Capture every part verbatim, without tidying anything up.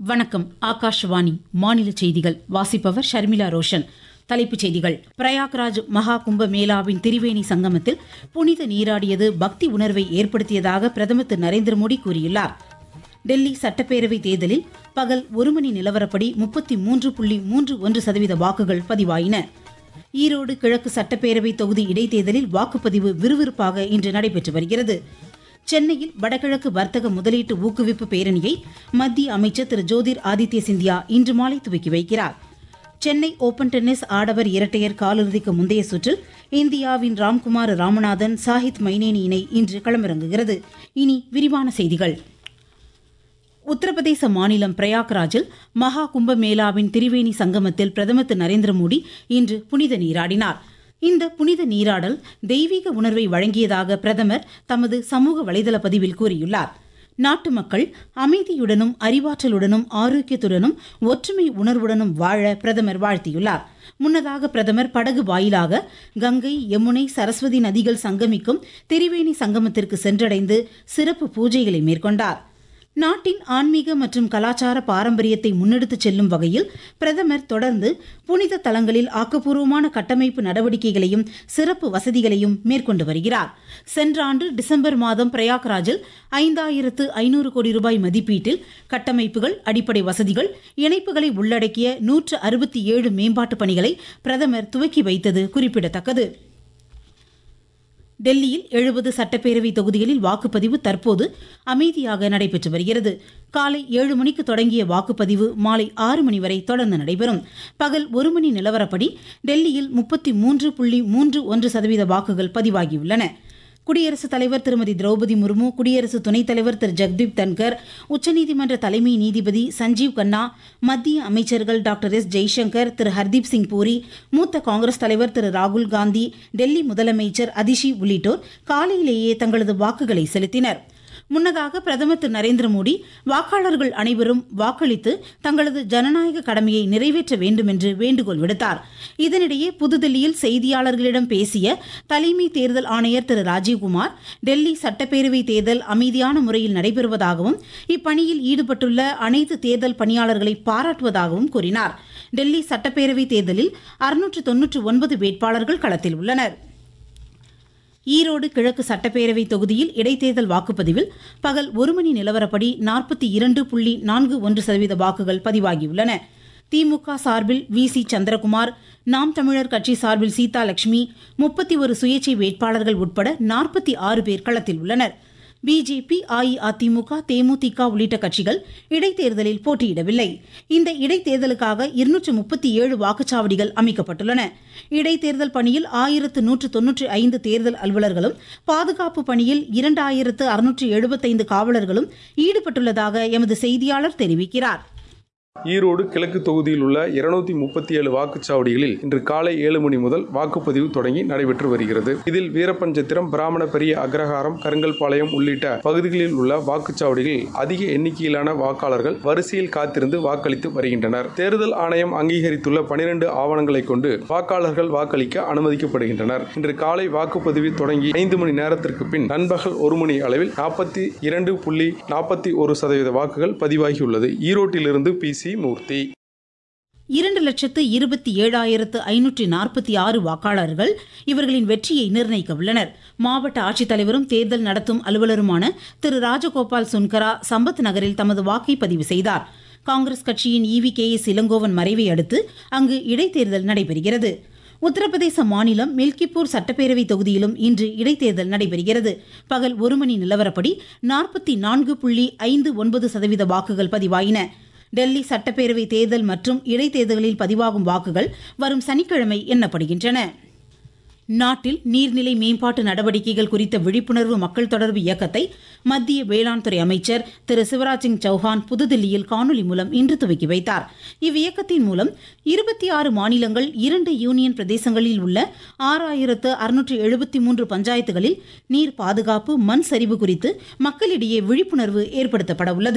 வணக்கம். ஆகாஷவாணி மாநில செய்திகள் வாசிப்பவர் ஷர்மிளா ரோஷன். தலைப்புச் செய்திகள். பிரயாக்ராஜ் மகா கும்ப மேளாவின் திரிவேணி சங்கமத்தில் புனித நீராடியது பக்தி உணர்வை ஏற்படுத்தியதாக பிரதமர் திரு நரேந்திர மோடி கூறியுள்ளார். டெல்லி சட்டப்பேரவை தேர்தலில் பகல் ஒரு மணி நிலவரப்படி முப்பத்தி மூன்று புள்ளி மூன்று ஒன்று சதவீத வாக்குகள் பதிவாயின. ஈரோடு கிழக்கு சட்டப்பேரவை தொகுதி இடைத்தேர்தலில் வாக்குப்பதிவு விறுவிறுப்பாக இன்று நடைபெற்று வருகிறது. சென்னையில் வடகிழக்கு வர்த்தக முதலீட்டு ஊக்குவிப்பு பேரணியை மத்திய அமைச்சர் திரு ஜோதிர் ஆதித்ய சிந்தியா இன்று மாலை துவக்கி வைக்கிறார். சென்னை ஓபன் டென்னிஸ் ஆடவர் இரட்டையர் காலிறுதிக்கு முந்தைய சுற்றில் இந்தியாவின் ராம்குமார் ராமநாதன் சாஹித் மைனேனி இணை இன்று களமிறங்குகிறது. இனி விரிவான செய்திகள். உத்தரப்பிரதேச மாநிலம் பிரயாக்ராஜில் மகா கும்பமேளாவின் திரிவேணி சங்கமத்தில் பிரதமர் திரு நரேந்திர மோடி இன்று புனித நீராடினார். இந்த புனித நீராடல் தெய்வீக உணர்வை வழங்கியதாக பிரதமர் தமது சமூக வலைதள பதிவில் கூறியுள்ளார். நாட்டு மக்கள் அமைதியுடனும் அறிவாற்றலுடனும் ஆரோக்கியத்துடனும் ஒற்றுமை உணர்வுடனும் வாழ பிரதமர் வாழ்த்தியுள்ளார். முன்னதாக பிரதமர் படகு வாயிலாக கங்கை, யமுனை, சரஸ்வதி நதிகள் சங்கமிக்கும் திரிவேணி சங்கமத்திற்கு சென்றடைந்து சிறப்பு பூஜைகளை மேற்கொண்டார். நாட்டின் ஆன்மீக மற்றும் கலாச்சார பாரம்பரியத்தை முன்னெடுத்துச் செல்லும் வகையில் பிரதமர் தொடர்ந்து புனித தலங்களில் ஆக்கப்பூர்வமான கட்டமைப்பு நடவடிக்கைகளையும் சிறப்பு வசதிகளையும் மேற்கொண்டு வருகிறார். சென்ற ஆண்டு டிசம்பர் மாதம் பிரயாக்ராஜில் ஐந்தாயிரத்து ஐநூறு கோடி ரூபாய் மதிப்பீட்டில் கட்டமைப்புகள், அடிப்படை வசதிகள், இணைப்புகளை உள்ளடக்கிய நூற்று அறுபத்தி ஏழு மேம்பாட்டு பணிகளை பிரதமர் துவக்கி வைத்தது குறிப்பிடத்தக்கது. டெல்லியில் எழுபது சட்டப்பேரவை தொகுதிகளில் வாக்குப்பதிவு தற்போது அமைதியாக நடைபெற்று வருகிறது. காலை ஏழு மணிக்கு தொடங்கிய வாக்குப்பதிவு மாலை ஆறு மணி வரை தொடர்ந்து நடைபெறும். பகல் ஒரு மணி நிலவரப்படி டெல்லியில் முப்பத்தி மூன்று புள்ளி மூன்று ஒன்று சதவீத வாக்குகள் பதிவாகியுள்ளன. குடியரசுத் தலைவர் திருமதி திரௌபதி முர்மு, குடியரசு துணைத் தலைவர் திரு ஜெகதீப் தன்கர், உச்சநீதிமன்ற தலைமை நீதிபதி சஞ்சீவ் கன்னா, மத்திய அமைச்சர்கள் டாக்டர் எஸ் ஜெய்சங்கர், திரு ஹர்தீப் சிங் பூரி, மூத்த காங்கிரஸ் தலைவர் திரு ராகுல் காந்தி, டெல்லி முதலமைச்சர் அதிஷி உள்ளிட்டோர் காலையிலேயே தங்களது வாக்குகளை செலுத்தினர். முன்னதாக பிரதமர் திரு நரேந்திர மோடி வாக்காளர்கள் அனைவரும் வாக்களித்து தங்களது ஜனநாயக கடமையை நிறைவேற்ற வேண்டும் என்று வேண்டுகோள் விடுத்தார். இதனிடையே புதுதில்லியில் செய்தியாளர்களிடம் பேசிய தலைமை தேர்தல் ஆணையர் திரு ராஜீவ்குமார், டெல்லி சட்டப்பேரவை தேர்தல் அமைதியான முறையில் நடைபெறுவதாகவும் இப்பணியில் ஈடுபட்டுள்ள அனைத்து தேர்தல் பணியாளர்களை பாராட்டுவதாகவும் கூறினார். டெல்லி சட்டப்பேரவை தேர்தலில் அறுநூற்று தொன்னூற்று ஒன்பது வேட்பாளர்கள் களத்தில் உள்ளனர். ஈரோடு கிழக்கு சட்டப்பேரவை தொகுதியில் இடைத்தேர்தல் வாக்குப்பதிவில் பகல் ஒரு மணி நிலவரப்படி நாற்பத்தி இரண்டு புள்ளி நான்கு ஒன்று சதவீத வாக்குகள் பதிவாகியுள்ளன. திமுக சார்பில் வி சி சந்திரகுமார், நாம் தமிழர் கட்சி சார்பில் சீதா லட்சுமி, முப்பத்தி ஒரு சுயேட்சை வேட்பாளர்கள் உட்பட நாற்பத்தி ஆறு பேர் களத்தில் உள்ளனர். பிஜேபி, அஇஅதிமுக, தேமுதிக உள்ளிட்ட கட்சிகள் இடைத்தேர்தலில் போட்டியிடவில்லை. இந்த இடைத்தேர்தலுக்காக இருநூற்று முப்பத்தி ஏழு வாக்குச்சாவடிகள் அமைக்கப்பட்டுள்ளன. இடைத்தேர்தல் பணியில் ஆயிரத்து நூற்று தொன்னூற்றி ஐந்து தேர்தல் அலுவலர்களும், பாதுகாப்பு பணியில் இரண்டாயிரத்து அறுநூற்று எழுபத்தைந்து காவலர்களும் ஈடுபட்டுள்ளதாக எமது செய்தியாளர் தெரிவிக்கிறார். ஈரோடு கிழக்கு தொகுதியில் உள்ள இருநூத்தி முப்பத்தி ஏழு வாக்குச்சாவடிகளில் இன்று காலை ஏழு மணி முதல் வாக்குப்பதிவு தொடங்கி நடைபெற்று வருகிறது. இதில் வீரப்பஞ்சத்திரம், பிராமண பெரிய அக்ரஹாரம், கருங்கல்பாளையம் உள்ளிட்ட பகுதிகளில் உள்ள வாக்குச்சாவடிகளில் அதிக எண்ணிக்கையிலான வாக்காளர்கள் வரிசையில் காத்திருந்து வாக்களித்து வருகின்றனர். தேர்தல் ஆணையம் அங்கீகரித்துள்ள பனிரெண்டு ஆவணங்களை கொண்டு வாக்காளர்கள் வாக்களிக்க அனுமதிக்கப்படுகின்றனர். இன்று காலை வாக்குப்பதிவு தொடங்கி ஐந்து மணி நேரத்திற்கு பின் நண்பகல் ஒரு மணி அளவில் நாற்பத்தி இரண்டு புள்ளி நாற்பத்தி ஒரு சதவீத வாக்குகள் பதிவாகியுள்ளது. ஈரோட்டிலிருந்து பி சி மூர்த்தி. இரண்டு லட்சத்து இருபத்தி ஏழாயிரத்து ஐநூற்றி நாற்பத்தி ஆறு வாக்காளர்கள் இவர்களின் வெற்றியை நிர்ணயிக்க உள்ளனர். மாவட்ட ஆட்சித்தலைவரும் தேர்தல் நடத்தும் அலுவலருமான திரு ராஜகோபால் சுன்கரா சம்பத் நகரில் தமது வாக்கை பதிவு செய்தார். காங்கிரஸ் கட்சியின் ஈவி கே எஸ் இளங்கோவன் மறைவை அடுத்து அங்கு இடைத்தேர்தல் நடைபெறுகிறது. உத்தரப்பிரதேச மாநிலம் மில்கிப்பூர் சட்டப்பேரவை தொகுதியிலும் இன்று இடைத்தேர்தல் நடைபெறுகிறது. பகல் ஒரு மணி நிலவரப்படி நாற்பத்தி நான்கு புள்ளி ஐந்து ஒன்பது சதவீத வாக்குகள் பதிவாயின. டெல்லி சட்டப்பேரவை தேர்தல் மற்றும் இடைத்தேர்தல்களில் பதிவாகும் வாக்குகள் வரும் சனிக்கிழமை எண்ணப்படுகின்றன. நாட்டில் நீர்நிலை மேம்பாட்டு நடவடிக்கைகள் குறித்த விழிப்புணர்வு மக்கள் தொடர்பு இயக்கத்தை மத்திய வேளாண் துறை அமைச்சர் திரு சிவராஜ் சிங் சௌஹான் புதுதில்லியில் காணொலி மூலம் இன்று துவக்கி வைத்தார். இவ்வியக்கத்தின் மூலம் இருபத்தி ஆறு மாநிலங்கள், இரண்டு யூனியன் பிரதேசங்களில் உள்ள ஆறாயிரத்து அறுநூற்று எழுபத்தி மூன்று பஞ்சாயத்துகளில் நீர் பாதுகாப்பு, மண் சரிவு குறித்து மக்களிடையே விழிப்புணர்வு ஏற்படுத்தப்பட உள்ளது.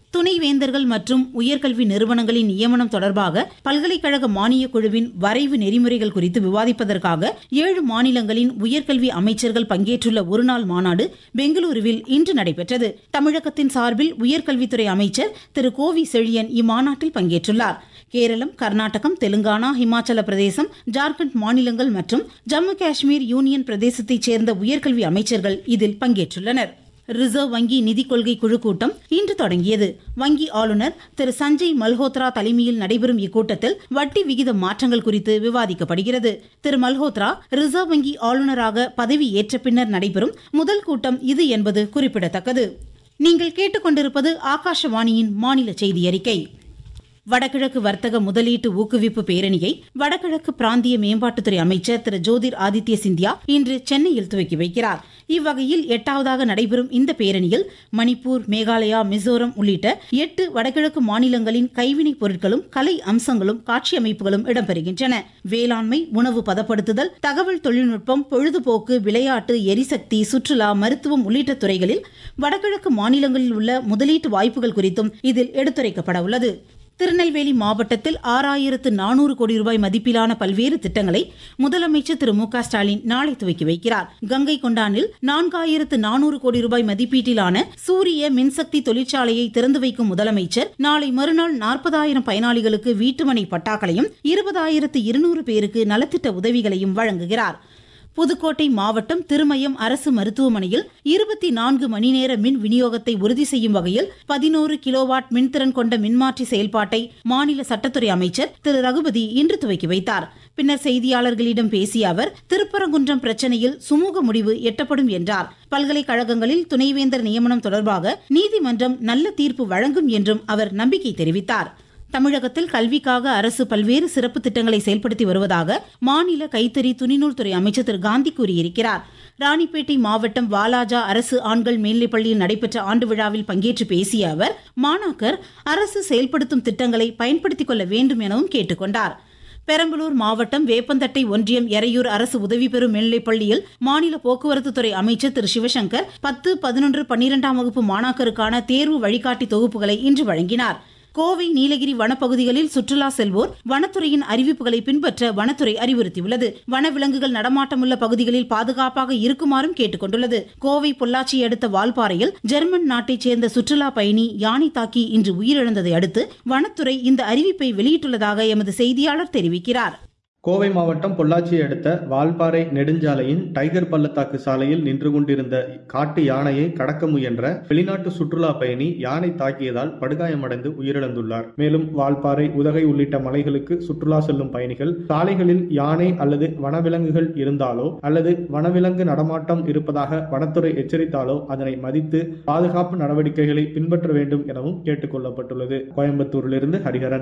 துணைவேந்தர்கள் மற்றும் உயர்கல்வி நிறுவனங்களின் நியமனம் தொடர்பாக பல்கலைக்கழக மானியக் குழுவின் வரைவு நெறிமுறைகள் குறித்து விவாதிப்பதற்காக ஏழு மாநிலங்களின் உயர்கல்வி அமைச்சர்கள் பங்கேற்றுள்ள ஒருநாள் மாநாடு பெங்களூருவில் இன்று நடைபெற்றது. தமிழகத்தின் சார்பில் உயர்கல்வித்துறை அமைச்சர் திரு கோவி செழியன் இம்மாநாட்டில் பங்கேற்றுள்ளார். கேரளம், கர்நாடகம், தெலுங்கானா, இமாச்சல பிரதேசம், ஜார்க்கண்ட் மாநிலங்கள் மற்றும் ஜம்மு காஷ்மீர் யூனியன் பிரதேசத்தைச் சேர்ந்த உயர்கல்வி அமைச்சர்கள் இதில் பங்கேற்றுள்ளனர். ரிசர்வ் வங்கி நிதி கொள்கை குழு கூட்டம் இன்று தொடங்கியது. வங்கி ஆளுநர் திரு சஞ்சய் மல்ஹோத்ரா தலைமையில் நடைபெறும் இக்கூட்டத்தில் வட்டி விகித மாற்றங்கள் குறித்து விவாதிக்கப்படுகிறது. திரு மல்ஹோத்ரா ரிசர்வ் வங்கி ஆளுநராக பதவி ஏற்ற பின்னர் நடைபெறும் முதல் கூட்டம் இது என்பது குறிப்பிடத்தக்கது. நீங்கள் கேட்டுக்கொண்டிருப்பது ஆகாஷவாணியின் மாநில செய்தி அறிக்கை. வடகிழக்கு வர்த்தக முதலீட்டு ஊக்குவிப்பு பேரணியை வடகிழக்கு பிராந்திய மேம்பாட்டுத்துறை அமைச்சர் திரு ஜோதிர் ஆதித்ய சிந்தியா இன்று சென்னையில் துவக்கி வைக்கிறார். இவ்வகையில் எட்டாவதாக நடைபெறும் இந்த பேரணியில் மணிப்பூர், மேகாலயா, மிசோரம் உள்ளிட்ட எட்டு வடகிழக்கு மாநிலங்களின் கைவினைப் பொருட்களும் கலை அம்சங்களும் காட்சி அமைப்புகளும் இடம்பெறுகின்றன. வேளாண்மை, உணவு பதப்படுத்துதல், தகவல் தொழில்நுட்பம், பொழுதுபோக்கு, விளையாட்டு, எரிசக்தி, சுற்றுலா, மருத்துவம் உள்ளிட்ட துறைகளில் வடகிழக்கு மாநிலங்களில் உள்ள முதலீட்டு வாய்ப்புகள் குறித்தும் இதில் எடுத்துரைக்கப்பட உள்ளது. திருநெல்வேலி மாவட்டத்தில் ஆறாயிரத்து நானூறு கோடி ரூபாய் மதிப்பிலான பல்வேறு திட்டங்களை முதலமைச்சர் திரு மு க ஸ்டாலின் நாளை துவக்கி வைக்கிறார். கங்கை கொண்டானில் நான்காயிரத்து நானூறு கோடி ரூபாய் மதிப்பீட்டிலான சூரிய மின்சக்தி தொழிற்சாலையை திறந்து வைக்கும் முதலமைச்சர் நாளை மறுநாள் நாற்பதாயிரம் பயனாளிகளுக்கு வீட்டுமனை பட்டாக்களையும் இருபதாயிரத்து இருநூறு பேருக்கு நலத்திட்ட உதவிகளையும் வழங்குகிறார். புதுக்கோட்டை மாவட்டம் திருமயம் அரசு மருத்துவமனையில் இருபத்தி நான்கு மணி நேர மின் விநியோகத்தை உறுதி செய்யும் வகையில் பதினோரு கிலோவாட் மின்திறன் கொண்ட மின்மாற்றி செயல்பாட்டை மாநில சட்டத்துறை அமைச்சர் திரு ரகுபதி இன்று துவக்கி வைத்தார். பின்னர் செய்தியாளர்களிடம் பேசிய அவர் திருப்பரங்குன்றம் பிரச்சினையில் சுமூக முடிவு எட்டப்படும் என்றார். பல்கலைக்கழகங்களில் துணைவேந்தர் நியமனம் தொடர்பாக நீதிமன்றம் நல்ல தீர்ப்பு வழங்கும் என்றும் அவர் நம்பிக்கை தெரிவித்தார். தமிழகத்தில் கல்விக்காக அரசு பல்வேறு சிறப்பு திட்டங்களை செயல்படுத்தி வருவதாக மாநில கைத்தறி துணிநூல் துறை அமைச்சர் திரு காந்தி கூறியிருக்கிறார். ராணிப்பேட்டை மாவட்டம் வாலாஜா அரசு ஆண்கள் மேல்நிலைப்பள்ளியில் நடைபெற்ற ஆண்டு விழாவில் பங்கேற்று பேசிய அவர் மாணாக்கர் அரசு செயல்படுத்தும் திட்டங்களை பயன்படுத்திக் கொள்ள வேண்டும் எனவும் கேட்டுக் கொண்டார். பெரம்பலூர் மாவட்டம் வேப்பந்தட்டை ஒன்றியம் எரையூர் அரசு உதவி பெறும் மேல்நிலைப்பள்ளியில் மாநில போக்குவரத்து துறை அமைச்சர் திரு சிவசங்கர் பத்து, பதினொன்று, பன்னிரெண்டாம் வகுப்பு மாணாக்கருக்கான தேர்வு வழிகாட்டி தொகுப்புகளை இன்று வழங்கினார். கோவை, நீலகிரி வனப்பகுதிகளில் சுற்றுலா செல்வோர் வனத்துறையின் அறிவிப்புகளை பின்பற்ற வனத்துறை அறிவுறுத்தியுள்ளது. வனவிலங்குகள் நடமாட்டமுள்ள பகுதிகளில் பாதுகாப்பாக இருக்குமாறும் கேட்டுக் கொண்டுள்ளது. கோவை, பொள்ளாச்சியை அடுத்த வால்பாறையில் ஜெர்மன் நாட்டைச் சேர்ந்த சுற்றுலா பயணி யானை தாக்கி இன்று உயிரிழந்ததை அடுத்து வனத்துறை இந்த அறிவிப்பை வெளியிட்டுள்ளதாக எமது செய்தியாளர் தெரிவிக்கிறார். கோவை மாவட்டம் பொள்ளாச்சியை அடுத்த வால்பாறை நெடுஞ்சாலையின் டைகர் பள்ளத்தாக்கு சாலையில் நின்று கொண்டிருந்த காட்டு யானையை கடக்க முயன்ற வெளிநாட்டு சுற்றுலா பயணி யானை தாக்கியதால் படுகாயமடைந்து உயிரிழந்துள்ளார். மேலும் வால்பாறை, உதகை உள்ளிட்ட மலைகளுக்கு சுற்றுலா செல்லும் பயணிகள் சாலைகளில் யானை அல்லது வனவிலங்குகள் இருந்தாலோ அல்லது வனவிலங்கு நடமாட்டம் இருப்பதாக வனத்துறை எச்சரித்தாலோ அதனை மதித்து பாதுகாப்பு நடவடிக்கைகளை பின்பற்ற வேண்டும் எனவும் கேட்டுக் கொள்ளப்பட்டுள்ளது. கோயம்புத்தூரிலிருந்து ஹரிஹரன்.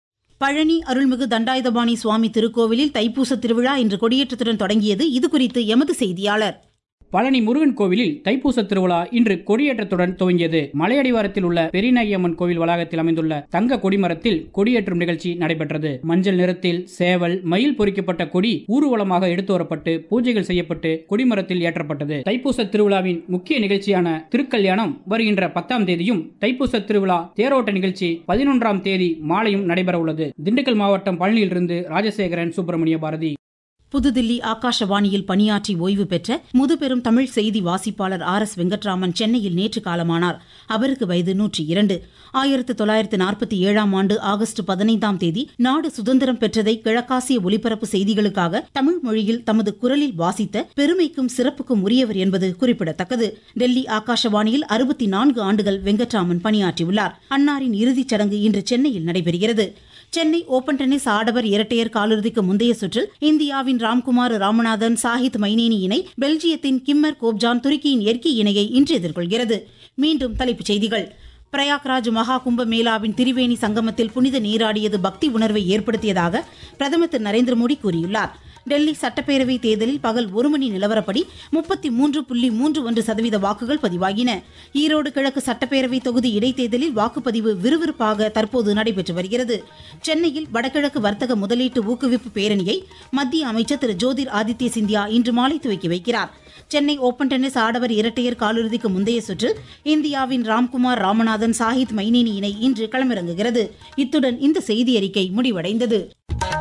பழனி அருள்மிகு தண்டாயுதபாணி சுவாமி திருக்கோவிலில் தைப்பூச திருவிழா இன்று கொடியேற்றத்துடன் தொடங்கியது. இதுகுறித்து எமது செய்தியாளர். பழனி முருகன் கோவிலில் தைப்பூச திருவிழா இன்று கொடியேற்றத்துடன் துவங்கியது. மலையடிவாரத்தில் உள்ள பெரியநாயம்மன் கோவில் வளாகத்தில் அமைந்துள்ள தங்க கொடிமரத்தில் கொடியேற்றும் நிகழ்ச்சி நடைபெற்றது. மஞ்சள் நிறத்தில் சேவல், மயில் பொறிக்கப்பட்ட கொடி ஊர்வலமாக எடுத்து வரப்பட்டு பூஜைகள் செய்யப்பட்டு கொடிமரத்தில் ஏற்றப்பட்டது. தைப்பூச திருவிழாவின் முக்கிய நிகழ்ச்சியான திருக்கல்யாணம் வருகின்ற பத்தாம் தேதியும் தைப்பூச திருவிழா தேரோட்ட நிகழ்ச்சி பதினொன்றாம் தேதி மாலையும் நடைபெற உள்ளது. திண்டுக்கல் மாவட்டம் பழனியிலிருந்து ராஜசேகரன், சுப்பிரமணிய பாரதி. புதுதில்லி ஆகாஷவாணியில் பணியாற்றி ஓய்வு பெற்ற முதுபெரும் தமிழ் செய்தி வாசிப்பாளர் ஆர் எஸ் வெங்கட்ராமன் சென்னையில் நேற்று காலமானார். அவருக்கு வயது நூற்றி இரண்டு. ஆயிரத்து தொள்ளாயிரத்து நாற்பத்தி ஏழாம் ஆண்டு ஆகஸ்ட் பதினைந்தாம் தேதி நாடு சுதந்திரம் பெற்றதை கிழக்காசிய ஒலிபரப்பு செய்திகளுக்காக தமிழ் மொழியில் தமது குரலில் வாசித்த பெருமைக்கும் சிறப்புக்கும் உரியவர் என்பது குறிப்பிடத்தக்கது. டெல்லி ஆகாஷவாணியில் அறுபத்தி நான்கு ஆண்டுகள் வெங்கட்ராமன் பணியாற்றியுள்ளார். அன்னாரின் இறுதிச் சடங்கு இன்று சென்னையில் நடைபெறுகிறது. சென்னை ஓபன் டென்னிஸ் ஆடவர் இரட்டையர் காலிறுதிக்கு முந்தைய சுற்றில் இந்தியாவின் ராம்குமார் ராமநாதன், சாஹித் மைனேனி இணை பெல்ஜியத்தின் கிம்மர் கோப்ஜான், துருக்கியின் எர்கி இணையை இன்று எதிர்கொள்கிறது. மீண்டும் தலைப்புச் செய்திகள். பிரயாக்ராஜ் மகா கும்ப மேளாவின் திரிவேணி சங்கமத்தில் புனித நீராடியது பக்தி உணர்வை ஏற்படுத்தியதாக பிரதமர் திரு நரேந்திர மோடி கூறியுள்ளார். டெல்லி சட்டப்பேரவை தேர்தலில் பகல் ஒரு மணி நிலவரப்படி முப்பத்தி மூன்று புள்ளி மூன்று ஒன்று சதவீத வாக்குகள் பதிவாகின. ஈரோடு கிழக்கு சட்டப்பேரவை தொகுதி இடைத்தேர்தலில் வாக்குப்பதிவு விறுவிறுப்பாக தற்போது நடைபெற்று வருகிறது. சென்னையில் வடகிழக்கு வர்த்தக முதலீட்டு ஊக்குவிப்பு பேரணியை மத்திய அமைச்சர் திரு ஜோதிர் ஆதித்ய சிந்தியா இன்று மாலை துவக்கி வைக்கிறார். சென்னை ஓபன் டென்னிஸ் ஆடவர் இரட்டையர் காலிறுதிக்கு முந்தைய சுற்று இந்தியாவின் ராம்குமார் ராமநாதன் சாஹித் மைனேனி இணை இன்று களமிறங்குகிறது. இத்துடன் இந்த செய்தி அறிக்கை முடிவடைந்தது.